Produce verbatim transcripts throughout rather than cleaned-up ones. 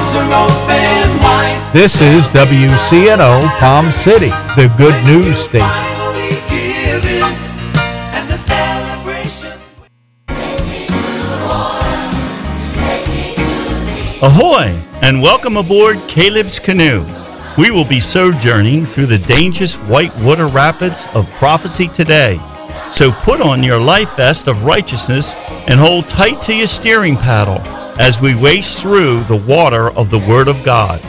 arms are open wide. This is W C N O Palm City, the good news station. Finally giving, and the celebration. Ahoy, and welcome aboard Caleb's Canoe. We will be sojourning through the dangerous whitewater rapids of prophecy today. So put on your life vest of righteousness and hold tight to your steering paddle as we race through the water of the Word of God.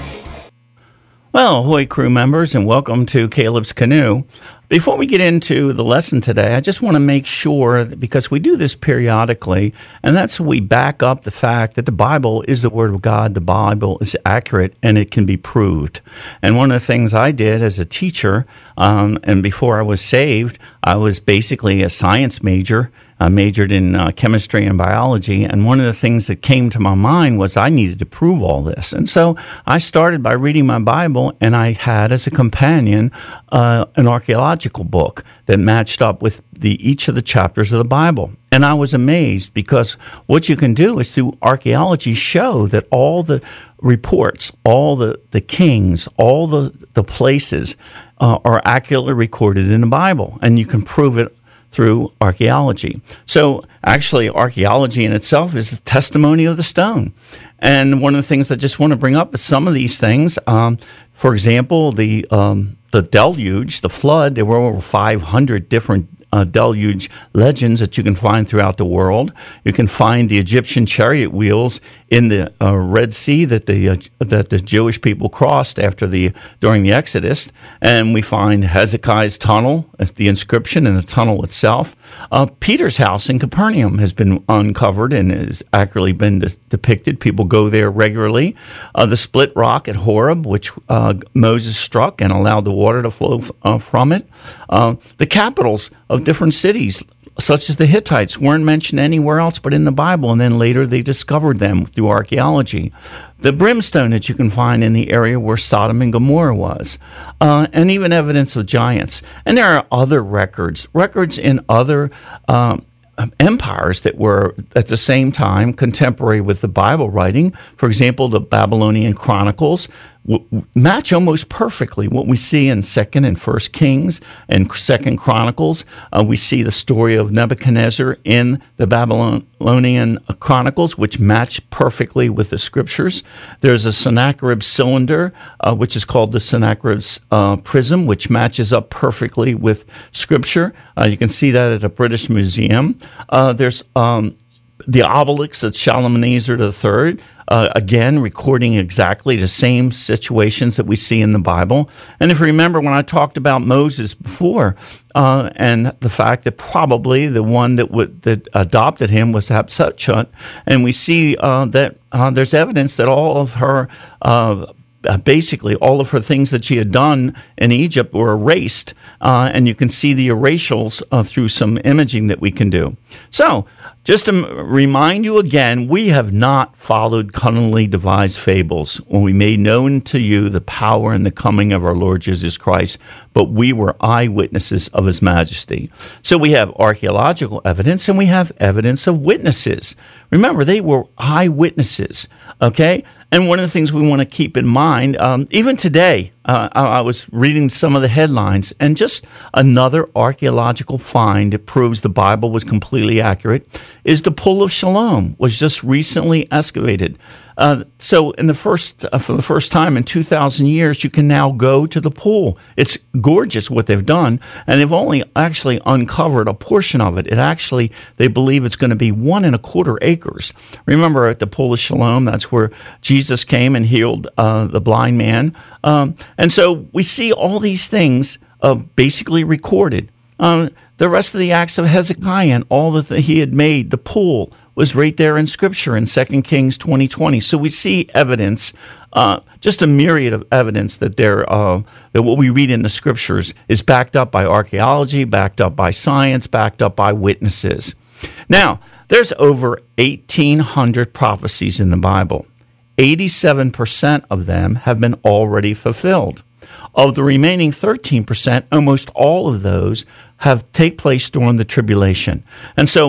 Well, ahoy, crew members, and welcome to Caleb's Canoe. Before we get into the lesson today, I just want to make sure, that because we do this periodically, and that's we back up the fact that the Bible is the Word of God, the Bible is accurate, and it can be proved. And one of the things I did as a teacher, um, and before I was saved, I was basically a science major. I majored in uh, chemistry and biology, and one of the things that came to my mind was I needed to prove all this. And so I started by reading my Bible, and I had as a companion uh, an archaeological book that matched up with the each of the chapters of the Bible. And I was amazed because what you can do is through archaeology show that all the reports, all the, the kings, all the, the places uh, are accurately recorded in the Bible, and you can prove it through archaeology. So actually, archaeology in itself is the testimony of the stone. And one of the things I just want to bring up is some of these things. Um, for example, the um, the deluge, the flood, there were over five hundred different Uh, deluge legends that you can find throughout the world. You can find the Egyptian chariot wheels in the uh, Red Sea that the uh, that the Jewish people crossed after the during the Exodus, and we find Hezekiah's tunnel, the inscription in the tunnel itself. Uh, Peter's house in Capernaum has been uncovered and has accurately been de- depicted. People go there regularly. Uh, the split rock at Horeb, which uh, Moses struck and allowed the water to flow f- uh, from it. Uh, the capitals of different cities, such as the Hittites, weren't mentioned anywhere else but in the Bible, and then later they discovered them through archaeology. The brimstone that you can find in the area where Sodom and Gomorrah was, uh, and even evidence of giants. And there are other records, records in other um, empires that were at the same time contemporary with the Bible writing. For example, the Babylonian Chronicles w- match almost perfectly what we see in Second and First Kings and Second Chronicles. Uh, we see the story of Nebuchadnezzar in the Babylonian Chronicles, which match perfectly with the Scriptures. There's a Sennacherib cylinder, uh, which is called the Sennacherib uh, prism, which matches up perfectly with Scripture. Uh, you can see that at a British museum. Uh, there's um, the obelisk of Shalmaneser the Third, uh, again, recording exactly the same situations that we see in the Bible. And if you remember when I talked about Moses before, uh, and the fact that probably the one that would, that adopted him was Hatshepsut, and we see uh, that uh, there's evidence that all of her uh, Uh, basically, all of her things that she had done in Egypt were erased, uh, and you can see the erasures uh, through some imaging that we can do. So, just to m- remind you again, we have not followed cunningly devised fables when we made known to you the power and the coming of our Lord Jesus Christ, but we were eyewitnesses of His majesty. So we have archaeological evidence, and we have evidence of witnesses. Remember, they were eyewitnesses, okay? And one of the things we want to keep in mind, um, even today, uh, I, I was reading some of the headlines, and just another archaeological find that proves the Bible was completely accurate is the Pool of Siloam was just recently excavated. Uh, so, in the first uh, for the first time in two thousand years, you can now go to the pool. It's gorgeous what they've done, and they've only actually uncovered a portion of it. It actually, they believe it's going to be one and a quarter acres. Remember, at the Pool of Siloam, that's where Jesus came and healed uh, the blind man. Um, and so we see all these things uh, basically recorded. Um, the rest of the acts of Hezekiah and all that he had made, the pool, was right there in Scripture in Second Kings twenty twenty. So we see evidence, uh, just a myriad of evidence that there, uh, that what we read in the Scriptures is backed up by archaeology, backed up by science, backed up by witnesses. Now, there's over eighteen hundred prophecies in the Bible. eighty-seven percent of them have been already fulfilled. Of the remaining thirteen percent, almost all of those have take place during the tribulation. And so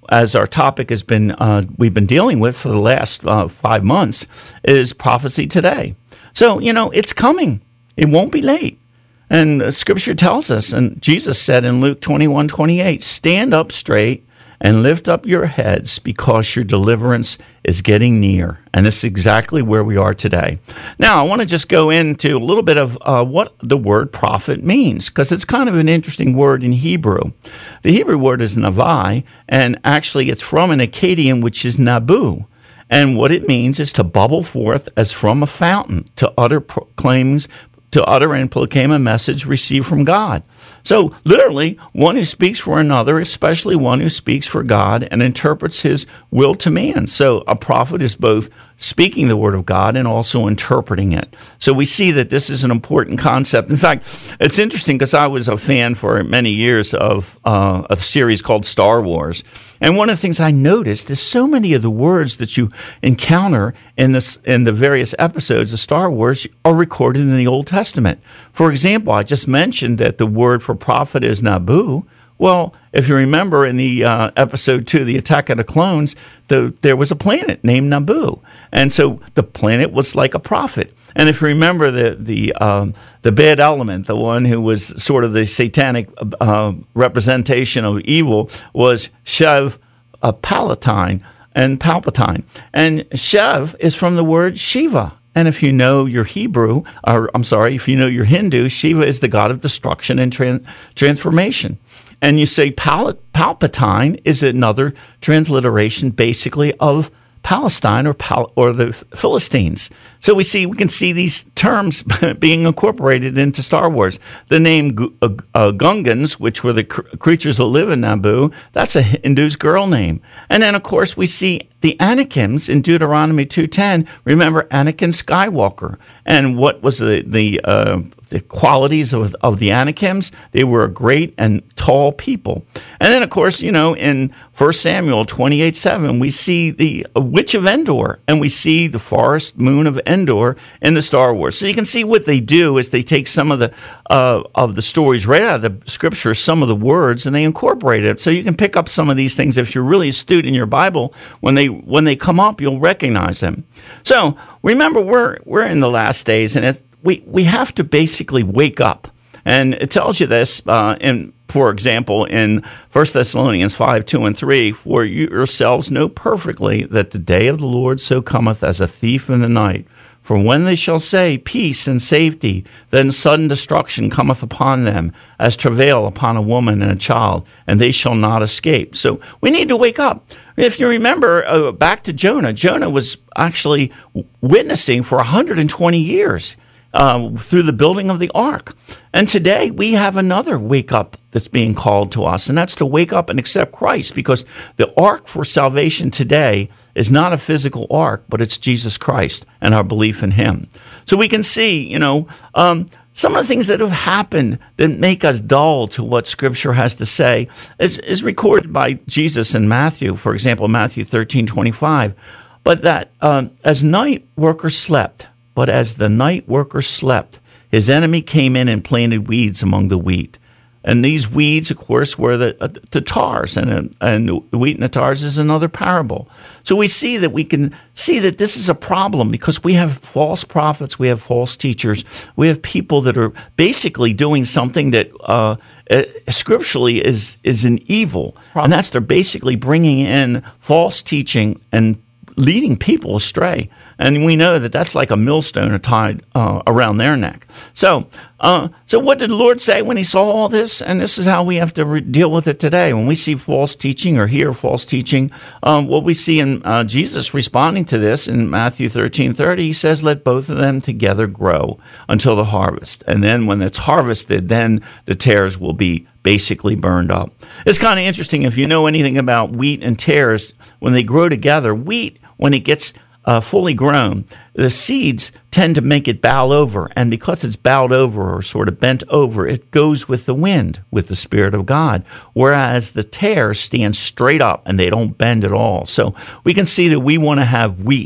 as our topic has been, uh, we've been dealing with for the last uh, five months, is prophecy today. So, you know, it's coming. It won't be late. And uh, Scripture tells us, and Jesus said in Luke twenty-one twenty-eight, stand up straight and lift up your heads because your deliverance is getting near. And this is exactly where we are today. Now, I want to just go into a little bit of uh, what the word prophet means, because it's kind of an interesting word in Hebrew. The Hebrew word is navai, and actually it's from an Akkadian, which is nabu. And what it means is to bubble forth as from a fountain, to utter proclaims, to utter and proclaim a message received from God. So literally, one who speaks for another, especially one who speaks for God and interprets his will to man. So a prophet is both speaking the word of God and also interpreting it. So we see that this is an important concept. In fact, it's interesting because I was a fan for many years of uh, a series called Star Wars. And one of the things I noticed is so many of the words that you encounter in this in the various episodes of Star Wars are recorded in the Old Testament. For example, I just mentioned that the word for prophet is Nabu. Well, if you remember in the uh, episode two, the Attack of the Clones, the, there was a planet named Naboo. And so the planet was like a prophet. And if you remember the the um, the bad element, the one who was sort of the satanic uh, representation of evil, was Shev uh, Palatine and Palpatine. And Shev is from the word Shiva. And if you know your Hebrew, or I'm sorry, if you know your Hindu, Shiva is the god of destruction and tran- transformation. And you say Pal- Palpatine is another transliteration, basically, of Palestine or Pal- or the Philistines. So we see we can see these terms being incorporated into Star Wars. The name G- uh, uh, Gungans, which were the cr- creatures that live in Naboo, that's a Hindu's girl name. And then, of course, we see the Anakims in Deuteronomy two ten. Remember Anakin Skywalker. And what was the the uh, the qualities of, of the Anakims? They were a great and tall people. And then, of course, you know, in First Samuel twenty-eight seven, we see the Witch of Endor, and we see the forest moon of Endor in the Star Wars. So you can see what they do is they take some of the uh, of the stories right out of the Scripture, some of the words, and they incorporate it. So you can pick up some of these things if you're really astute in your Bible. When they when they come up, you'll recognize them. So remember, we're we're in the last days, and it, we we have to basically wake up. And it tells you this, uh, in, for example, in First Thessalonians five, two and three, for you yourselves know perfectly that the day of the Lord so cometh as a thief in the night. For when they shall say peace and safety, then sudden destruction cometh upon them, as travail upon a woman and a child, and they shall not escape. So we need to wake up. If you remember, uh, back to Jonah, Jonah was actually witnessing for one hundred twenty years. Uh, through the building of the ark. And today we have another wake up that's being called to us, and that's to wake up and accept Christ, because the ark for salvation today is not a physical ark, but it's Jesus Christ and our belief in him. So we can see, you know, um, some of the things that have happened that make us dull to what Scripture has to say is, is recorded by Jesus in Matthew, for example, Matthew thirteen twenty-five. But that um, as night workers slept, But as the night worker slept, his enemy came in and planted weeds among the wheat. And these weeds, of course, were the, uh, the tares, and, and the wheat and the tares is another parable. So we see that we can see that this is a problem because we have false prophets, we have false teachers, we have people that are basically doing something that uh, uh, scripturally is, is an evil. And that's they're basically bringing in false teaching and leading people astray. And we know that that's like a millstone tied uh, around their neck. So uh, so what did the Lord say when he saw all this? And this is how we have to re- deal with it today. When we see false teaching or hear false teaching, um, what we see in uh, Jesus responding to this in Matthew thirteen thirty, he says, let both of them together grow until the harvest. And then when it's harvested, then the tares will be basically burned up. It's kind of interesting if you know anything about wheat and tares. When they grow together, wheat, when it gets uh, fully grown, the seeds tend to make it bow over. And because it's bowed over or sort of bent over, it goes with the wind, with the Spirit of God. Whereas the tares stand straight up and they don't bend at all. So we can see that we want to have wheat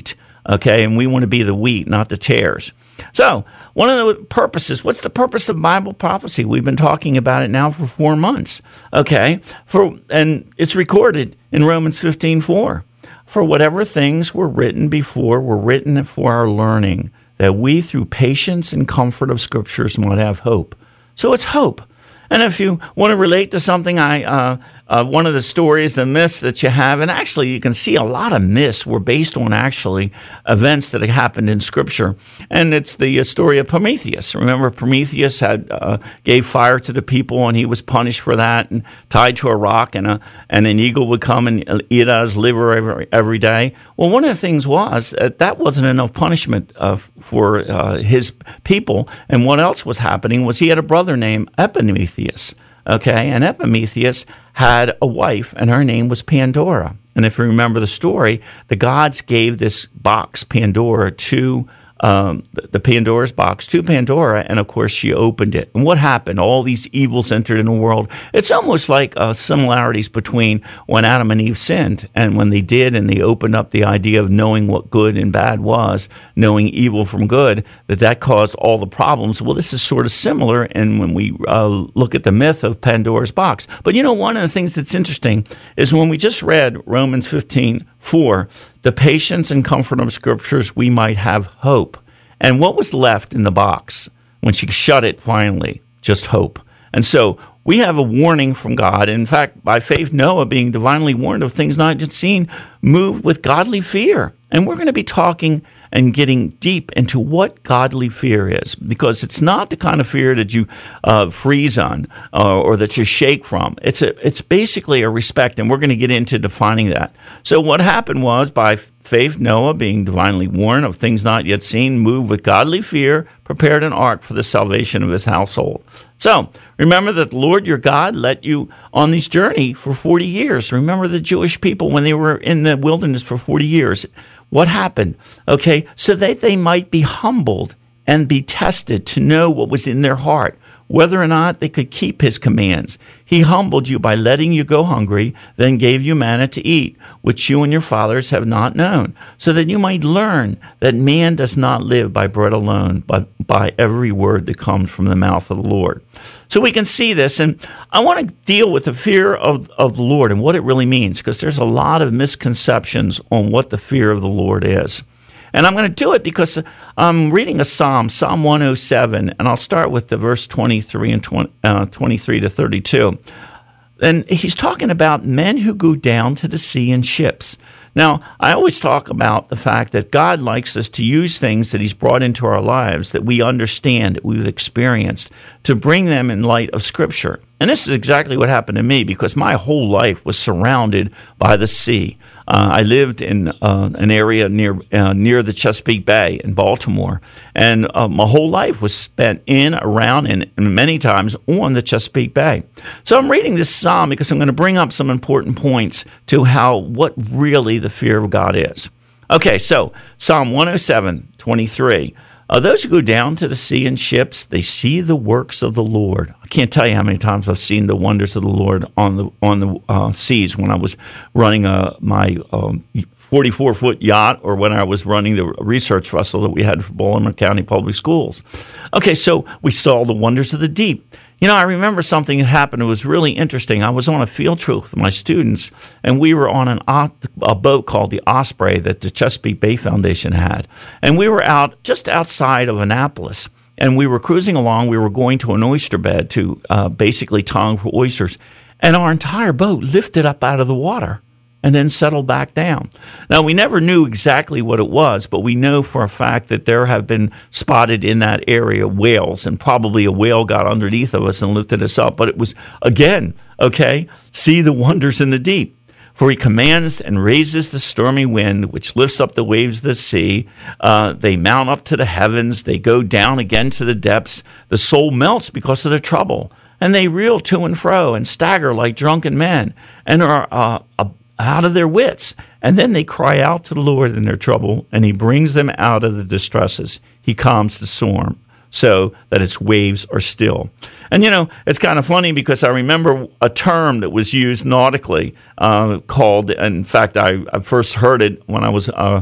okay? And we want to be the wheat, not the tares. So one of the purposes, what's the purpose of Bible prophecy? We've been talking about it now for four months, okay? For and it's recorded in Romans fifteen four. For whatever things were written before were written for our learning, that we through patience and comfort of Scriptures might have hope. So it's hope. And if you want to relate to something, I uh, uh, one of the stories, the myths that you have, and actually you can see a lot of myths were based on actually events that had happened in Scripture. And it's the uh, story of Prometheus. Remember, Prometheus had uh, gave fire to the people, and he was punished for that and tied to a rock, and a and an eagle would come and eat out his liver every, every day. Well, one of the things was that that wasn't enough punishment uh, for uh, his people. And what else was happening was he had a brother named Epimetheus. Okay, and Epimetheus had a wife, and her name was Pandora. And if you remember the story, the gods gave this box, Pandora, to um, the Pandora's box to Pandora, and of course she opened it. And what happened? All these evils entered in the world. It's almost like uh, similarities between when Adam and Eve sinned, and when they did, and they opened up the idea of knowing what good and bad was, knowing evil from good, that that caused all the problems. Well, this is sort of similar, and when we uh, look at the myth of Pandora's box. But you know, one of the things that's interesting is when we just read Romans fifteen four, the patience and comfort of Scriptures, we might have hope. And what was left in the box when she shut it finally? Just hope. And so we have a warning from God. In fact, by faith, Noah, being divinely warned of things not yet seen, moved with godly fear. And we're going to be talking and getting deep into what godly fear is, because it's not the kind of fear that you uh, freeze on uh, or that you shake from. It's a, it's basically a respect, and we're going to get into defining that. So what happened was, by faith, Noah, being divinely warned of things not yet seen, moved with godly fear, prepared an ark for the salvation of his household. So remember that the Lord your God led you on this journey for forty years. Remember the Jewish people when they were in the wilderness for forty years. What happened? Okay, so that they might be humbled and be tested to know what was in their heart, whether or not they could keep his commands. He humbled you by letting you go hungry, then gave you manna to eat, which you and your fathers have not known, so that you might learn that man does not live by bread alone, but by every word that comes from the mouth of the Lord. So we can see this, and I want to deal with the fear of, of the Lord and what it really means, because there's a lot of misconceptions on what the fear of the Lord is. And I'm going to do it because I'm reading a psalm, Psalm one oh seven, and I'll start with the verse twenty-three and twenty, uh, twenty-three to thirty-two. And he's talking about men who go down to the sea in ships. Now, I always talk about the fact that God likes us to use things that he's brought into our lives that we understand, that we've experienced, to bring them in light of Scripture. And this is exactly what happened to me, because my whole life was surrounded by the sea. Uh, I lived in uh, an area near uh, near the Chesapeake Bay in Baltimore, and uh, my whole life was spent in, around, and, and many times on the Chesapeake Bay. So I'm reading this psalm because I'm going to bring up some important points to how what really the fear of God is. Okay, so Psalm one oh seven, twenty-three. Uh, those who go down to the sea in ships, they see the works of the Lord. I can't tell you how many times I've seen the wonders of the Lord on the on the uh, seas when I was running uh, my um, forty-four foot yacht, or when I was running the research vessel that we had for Baltimore County Public Schools. Okay, so we saw the wonders of the deep. You know, I remember something that happened. It was really interesting. I was on a field trip with my students, and we were on an a boat called the Osprey that the Chesapeake Bay Foundation had. And we were out just outside of Annapolis, and we were cruising along. We were going to an oyster bed to uh, basically tong for oysters, and our entire boat lifted up out of the water and then settled back down. Now, we never knew exactly what it was, but we know for a fact that there have been spotted in that area whales, and probably a whale got underneath of us and lifted us up. But it was, again, okay, see the wonders in the deep. For he commands and raises the stormy wind, which lifts up the waves of the sea. Uh, they mount up to the heavens. They go down again to the depths. The soul melts because of the trouble, and they reel to and fro and stagger like drunken men, and are uh, a out of their wits. And then they cry out to the Lord in their trouble, and he brings them out of the distresses. He calms the storm so that its waves are still. And, you know, it's kind of funny because I remember a term that was used nautically uh, called, in fact, I, I first heard it when I was uh,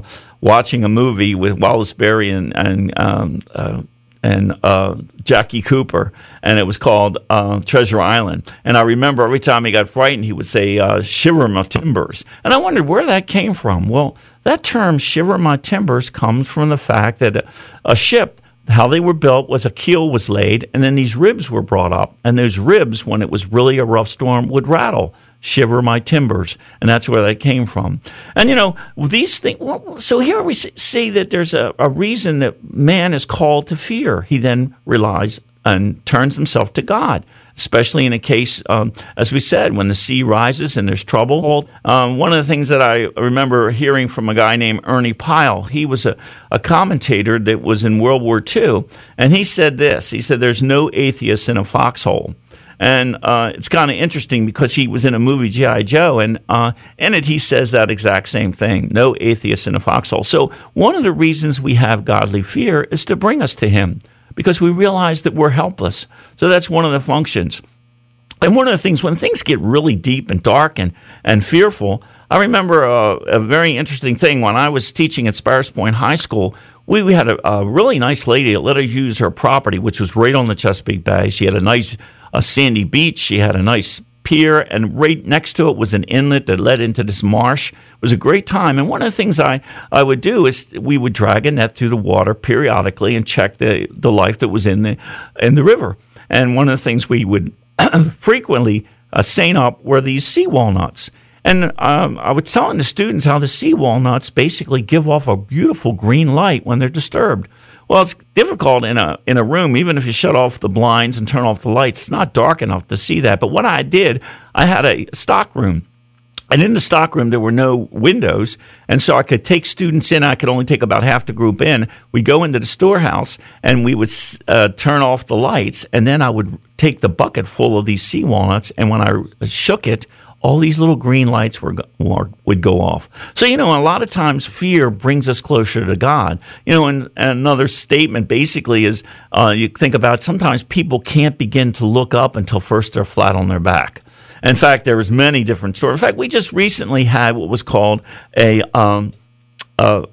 watching a movie with Wallace Berry and and um, uh, and uh, Jackie Cooper, and it was called uh, Treasure Island. And I remember every time he got frightened, he would say, uh, "Shiver my timbers." And I wondered where that came from. Well, that term "shiver my timbers" comes from the fact that a, a ship, how they were built was a keel was laid, and then these ribs were brought up. And those ribs, when it was really a rough storm, would rattle. Shiver my timbers, and that's where that came from. And you know, these things. Well, so here we see that there's a, a reason that man is called to fear. He then relies and turns himself to God, especially in a case, um, as we said, when the sea rises and there's trouble. Um, one of the things that I remember hearing from a guy named Ernie Pyle, he was a, a commentator that was in World War Two, and he said this. He said, "There's no atheist in a foxhole." And uh, it's kind of interesting because he was in a movie, G I. Joe, and uh, in it he says that exact same thing, no atheist in a foxhole. So one of the reasons we have godly fear is to bring us to him, because we realize that we're helpless. So that's one of the functions. And one of the things, when things get really deep and dark and, and fearful, I remember a, a very interesting thing. When I was teaching at Sparrows Point High School, we, we had a, a really nice lady that let us use her property, which was right on the Chesapeake Bay. She had a nice a sandy beach. She had a nice pier, and right next to it was an inlet that led into this marsh. It was a great time. And one of the things I, I would do is we would drag a net through the water periodically and check the, the life that was in the in the river. And one of the things we would frequently uh, seine up were these sea walnuts. And um, I was telling the students how the sea walnuts basically give off a beautiful green light when they're disturbed. Well, it's difficult in a in a room, even if you shut off the blinds and turn off the lights. It's not dark enough to see that. But what I did, I had a stock room. And in the stock room, there were no windows. And so I could take students in. I could only take about half the group in. We go into the storehouse, and we would uh, turn off the lights. And then I would take the bucket full of these sea walnuts. And when I shook it, all these little green lights were, were would go off. So, you know, a lot of times fear brings us closer to God. You know, and, and another statement basically is uh, you think about sometimes people can't begin to look up until first they're flat on their back. In fact, there was many different stories. In fact, we just recently had what was called a um, uh,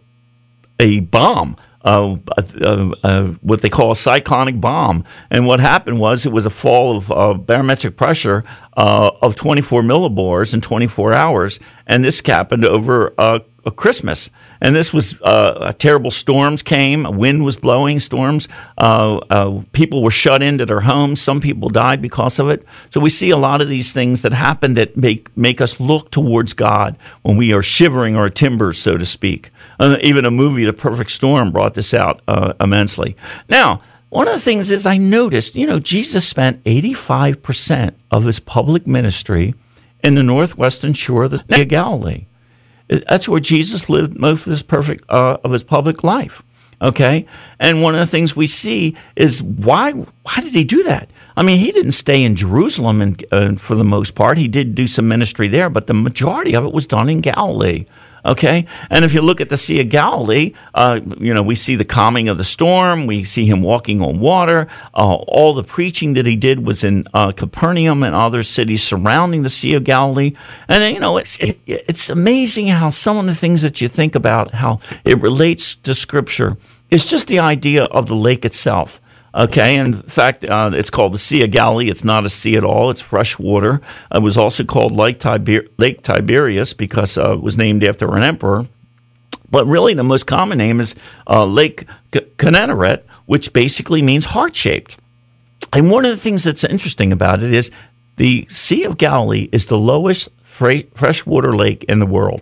a bomb. Uh, uh, uh, what they call a cyclonic bomb. And what happened was it was a fall of uh, barometric pressure uh, of twenty-four millibars in twenty-four hours. And this happened over uh, a Christmas. And this was uh, terrible storms came, wind was blowing, storms. Uh, uh, people were shut into their homes. Some people died because of it. So we see a lot of these things that happen that make, make us look towards God when we are shivering our timbers, so to speak. Uh, even a movie, The Perfect Storm, brought this out uh, immensely. Now, one of the things is I noticed, you know, Jesus spent eighty-five percent of his public ministry in the northwestern shore of the Sea of Galilee. That's where Jesus lived most of his perfect uh, of his public life. Okay, and one of the things we see is why why did he do that? I mean, he didn't stay in Jerusalem, and uh, for the most part, he did do some ministry there, but the majority of it was done in Galilee. Okay, and if you look at the Sea of Galilee, uh, you know, we see the calming of the storm. We see him walking on water. Uh, all the preaching that he did was in uh, Capernaum and other cities surrounding the Sea of Galilee. And then, you know, it's it, it's amazing how some of the things that you think about, how it relates to Scripture, is just the idea of the lake itself. Okay, in fact, uh, it's called the Sea of Galilee. It's not a sea at all. It's fresh water. It was also called Lake, Tiber- Lake Tiberias because uh, it was named after an emperor. But really, the most common name is uh, Lake Kinneret, which basically means heart-shaped. And one of the things that's interesting about it is the Sea of Galilee is the lowest fra- freshwater lake in the world.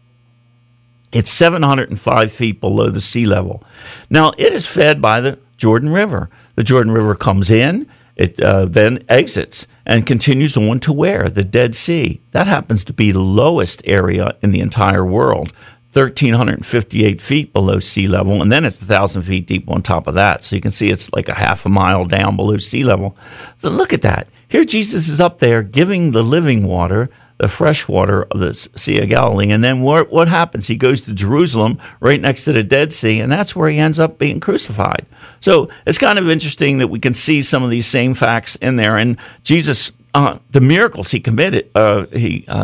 It's seven hundred five feet below the sea level. Now, it is fed by the Jordan River. The Jordan River comes in, it uh, then exits and continues on to where? The Dead Sea. That happens to be the lowest area in the entire world, one thousand three hundred fifty-eight feet below sea level, and then it's one thousand feet deep on top of that. So you can see it's like a half a mile down below sea level. So look at that. Here Jesus is up there giving the living water, the fresh water of the Sea of Galilee. And then what, what happens? He goes to Jerusalem, right next to the Dead Sea, and that's where he ends up being crucified. So it's kind of interesting that we can see some of these same facts in there. And Jesus, uh, the miracles he committed, uh, he uh,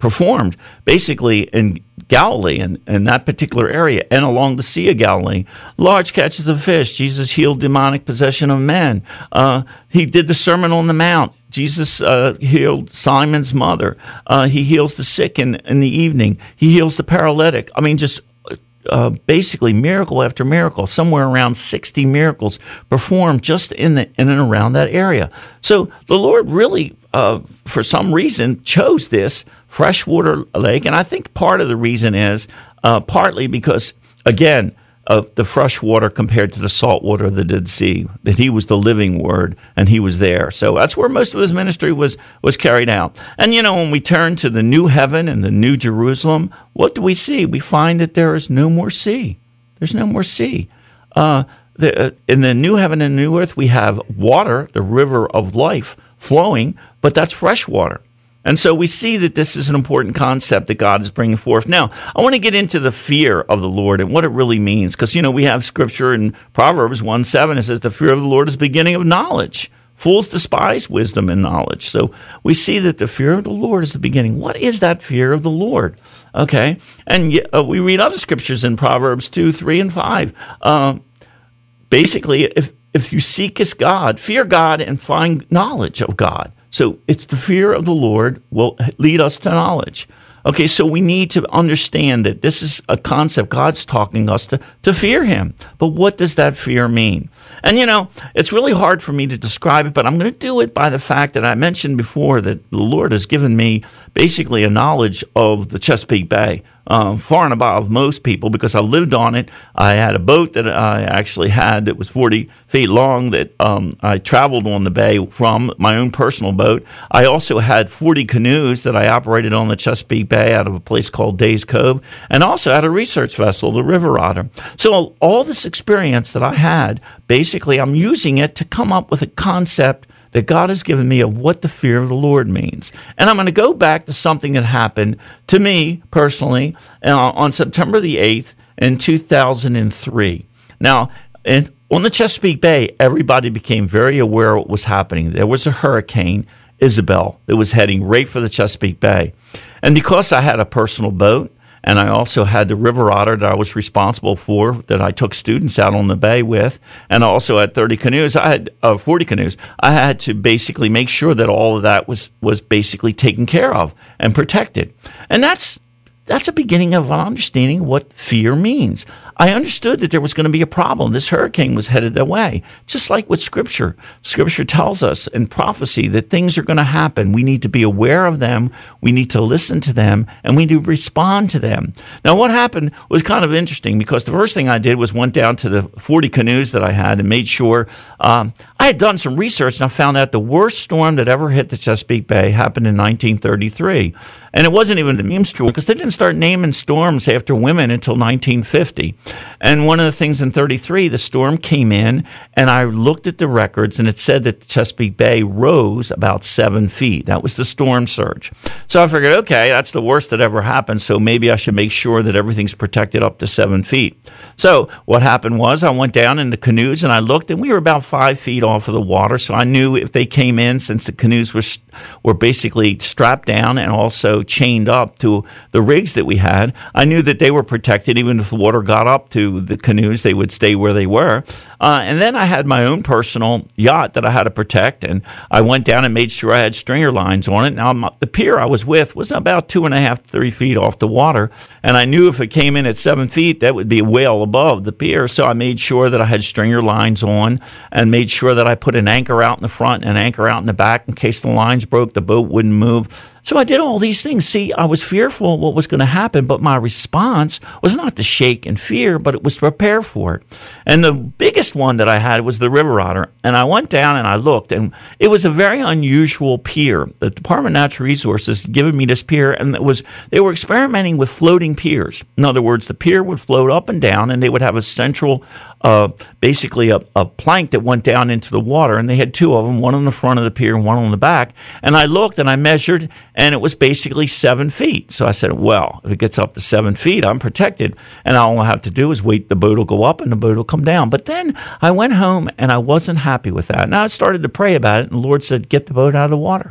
performed basically in Galilee and in, in that particular area and along the Sea of Galilee. Large catches of fish. Jesus healed demonic possession of men. Uh, he did the Sermon on the Mount. Jesus uh, healed Simon's mother. Uh, he heals the sick in, in the evening. He heals the paralytic. I mean, just uh, basically miracle after miracle. Somewhere around sixty miracles performed just in the in and around that area. So the Lord really, uh, for some reason, chose this freshwater lake, and I think part of the reason is uh, partly because, again, of the fresh water compared to the salt water of the Dead Sea, that he was the living word and he was there. So that's where most of his ministry was was carried out. And, you know, when we turn to the new heaven and the new Jerusalem, what do we see? We find that there is no more sea. There's no more sea. Uh, the, uh, in the new heaven and new earth, we have water, the river of life, flowing, but that's fresh water. And so we see that this is an important concept that God is bringing forth. Now, I want to get into the fear of the Lord and what it really means. Because, you know, we have scripture in Proverbs one seven. It says, the fear of the Lord is the beginning of knowledge. Fools despise wisdom and knowledge. So we see that the fear of the Lord is the beginning. What is that fear of the Lord? Okay. And uh, we read other scriptures in Proverbs two, three, and five. Um, basically, if, if you seekest God, fear God and find knowledge of God. So it's the fear of the Lord will lead us to knowledge. Okay, so we need to understand that this is a concept God's talking us to, to fear him. But what does that fear mean? And, you know, it's really hard for me to describe it, but I'm going to do it by the fact that I mentioned before that the Lord has given me basically a knowledge of the Chesapeake Bay, um, far and above most people, because I lived on it. I had a boat that I actually had that was forty feet long that um, I traveled on the bay from, my own personal boat. I also had forty canoes that I operated on the Chesapeake Bay out of a place called Days Cove, and also had a research vessel, the River Otter. So all this experience that I had, basically I'm using it to come up with a concept that God has given me of what the fear of the Lord means. And I'm going to go back to something that happened to me personally uh, on September the eighth in two thousand three. Now, in, on the Chesapeake Bay, everybody became very aware of what was happening. There was a hurricane, Isabel, that was heading right for the Chesapeake Bay. And because I had a personal boat, and I also had the River Otter that I was responsible for, that I took students out on the bay with, and I also had thirty canoes. I had uh, forty canoes. I had to basically make sure that all of that was was basically taken care of and protected. And that's that's a beginning of understanding what fear means. I understood that there was going to be a problem. This hurricane was headed that way, just like with Scripture. Scripture tells us in prophecy that things are going to happen. We need to be aware of them. We need to listen to them, and we need to respond to them. Now, what happened was kind of interesting because the first thing I did was went down to the forty canoes that I had and made sure um, I had done some research, and I found out the worst storm that ever hit the Chesapeake Bay happened in nineteen thirty-three. And it wasn't even a meme storm because they didn't start naming storms after women until nineteen fifty. And one of the things in thirty-three, the storm came in, and I looked at the records, and it said that the Chesapeake Bay rose about seven feet. That was the storm surge. So I figured, okay, that's the worst that ever happened, so maybe I should make sure that everything's protected up to seven feet. So what happened was I went down in the canoes, and I looked, and we were about five feet off of the water, so I knew if they came in, since the canoes were, were basically strapped down and also chained up to the rigs that we had, I knew that they were protected. Even if the water got up to the canoes, they would stay where they were. Uh, and then I had my own personal yacht that I had to protect, and I went down and made sure I had stringer lines on it. Now, my, the pier I was with was about two and a half, three feet off the water, and I knew if it came in at seven feet, that would be well above the pier, so I made sure that I had stringer lines on and made sure that I put an anchor out in the front and an anchor out in the back in case the lines broke, the boat wouldn't move. So I did all these things. See, I was fearful of what was going to happen, but my response was not to shake in fear, but it was to prepare for it. And the biggest one that I had was the River Otter. And I went down and I looked, and it was a very unusual pier. The Department of Natural Resources had given me this pier, and it was they were experimenting with floating piers. In other words, the pier would float up and down, and they would have a central, uh, basically a, a plank that went down into the water, and they had two of them, one on the front of the pier and one on the back. And I looked and I measured, and it was basically seven feet. So I said, well, if it gets up to seven feet, I'm protected, and all I have to do is wait, the boat will go up and the boat will come down. But then I went home, and I wasn't happy with that. Now I started to pray about it, and the Lord said, get the boat out of the water.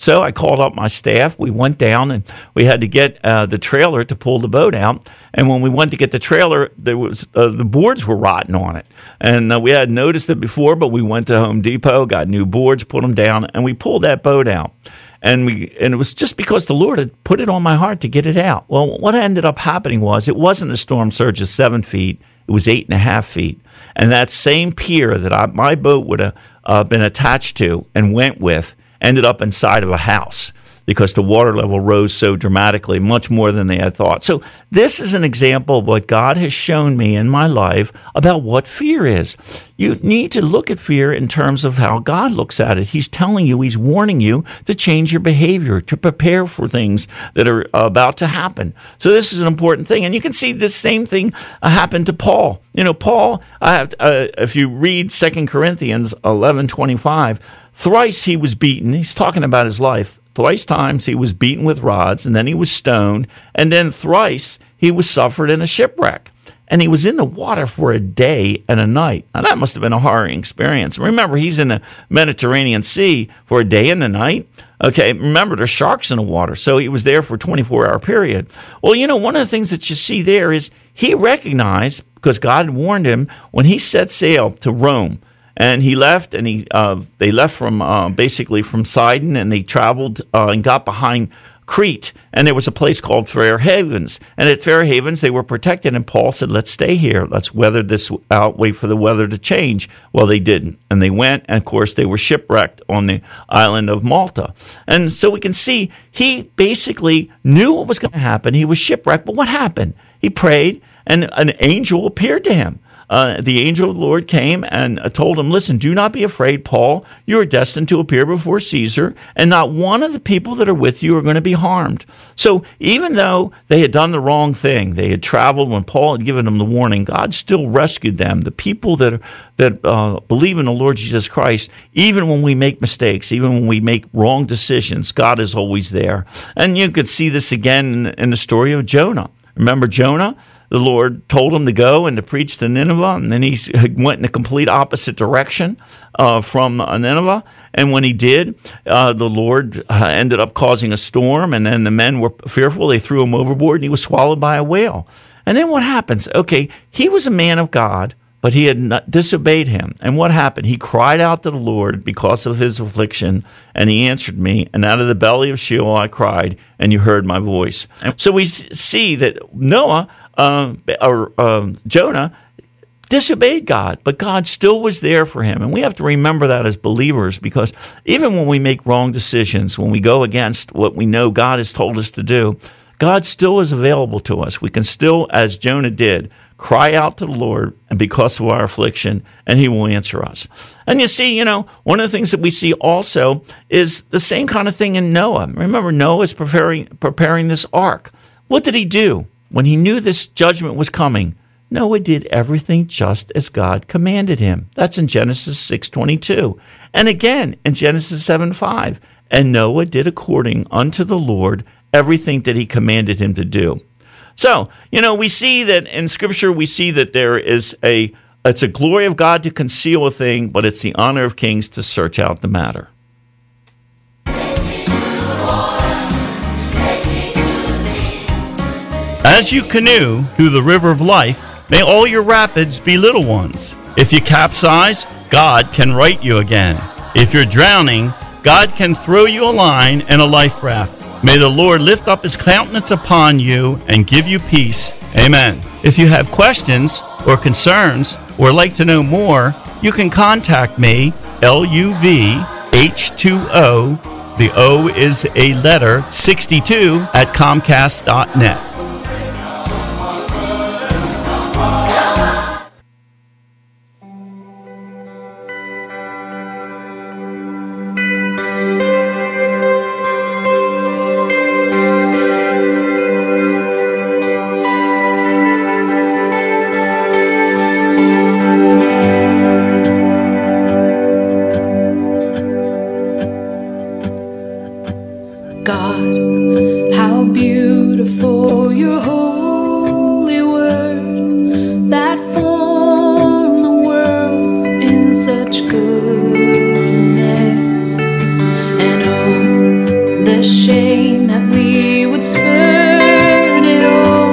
So I called up my staff. We went down and we had to get uh, the trailer to pull the boat out. And when we went to get the trailer, there was uh, the boards were rotten on it. And uh, we hadn't noticed it before, but we went to Home Depot, got new boards, put them down, and we pulled that boat out. And we and it was just because the Lord had put it on my heart to get it out. Well, what ended up happening was it wasn't a storm surge of seven feet. It was eight and a half feet. And that same pier that I, my boat would have uh, been attached to and went with ended up inside of a house because the water level rose so dramatically, much more than they had thought. So this is an example of what God has shown me in my life about what fear is. You need to look at fear in terms of how God looks at it. He's telling you, he's warning you to change your behavior, to prepare for things that are about to happen. So this is an important thing. And you can see this same thing uh, happen to Paul. You know, Paul, I have, uh, if you read Second Corinthians eleven twenty-five, thrice he was beaten. He's talking about his life. Thrice times he was beaten with rods, and then he was stoned, and then thrice he was suffered in a shipwreck. And he was in the water for a day and a night. Now, that must have been a horrible experience. Remember, he's in the Mediterranean Sea for a day and a night. Okay, remember, there's sharks in the water, so he was there for a twenty-four hour period. Well, you know, one of the things that you see there is he recognized, because God had warned him, when he set sail to Rome, and he left, and he uh, they left from uh, basically from Sidon, and they traveled uh, and got behind Crete, and there was a place called Fair Havens. And at Fair Havens, they were protected, and Paul said, let's stay here. Let's weather this out, wait for the weather to change. Well, they didn't, and they went, and of course, they were shipwrecked on the island of Malta. And so we can see he basically knew what was going to happen. He was shipwrecked, but what happened? He prayed, and an angel appeared to him. Uh, the angel of the Lord came and uh, told him, listen, do not be afraid, Paul. You are destined to appear before Caesar, and not one of the people that are with you are going to be harmed. So even though they had done the wrong thing, they had traveled when Paul had given them the warning, God still rescued them. The people that, are, that uh, believe in the Lord Jesus Christ, even when we make mistakes, even when we make wrong decisions, God is always there. And you could see this again in, in the story of Jonah. Remember Jonah? The Lord told him to go and to preach to Nineveh, and then he went in a complete opposite direction uh, from Nineveh. And when he did, uh, the Lord uh, ended up causing a storm, and then the men were fearful. They threw him overboard, and he was swallowed by a whale. And then what happens? Okay, he was a man of God, but he had not disobeyed him. And what happened? He cried out to the Lord because of his affliction, and he answered me. And out of the belly of Sheol I cried, and you heard my voice. And so we see that Noah, uh, or uh, Jonah, disobeyed God, but God still was there for him. And we have to remember that as believers, because even when we make wrong decisions, when we go against what we know God has told us to do, God still is available to us. We can still, as Jonah did, cry out to the Lord, and because of our affliction, and he will answer us. And you see, you know, one of the things that we see also is the same kind of thing in Noah. Remember, Noah is preparing, preparing this ark. What did he do? When he knew this judgment was coming, Noah did everything just as God commanded him. That's in Genesis six twenty-two. And again, in Genesis seven five. And Noah did according unto the Lord everything that he commanded him to do. So, you know, we see that in Scripture, we see that there is a, it's a glory of God to conceal a thing, but it's the honor of kings to search out the matter. As you canoe through the river of life, may all your rapids be little ones. If you capsize, God can right you again. If you're drowning, God can throw you a line and a life raft. May the Lord lift up his countenance upon you and give you peace. Amen. If you have questions or concerns or like to know more, you can contact me, L U V H two O, the O is a letter, sixty-two, at Comcast dot net.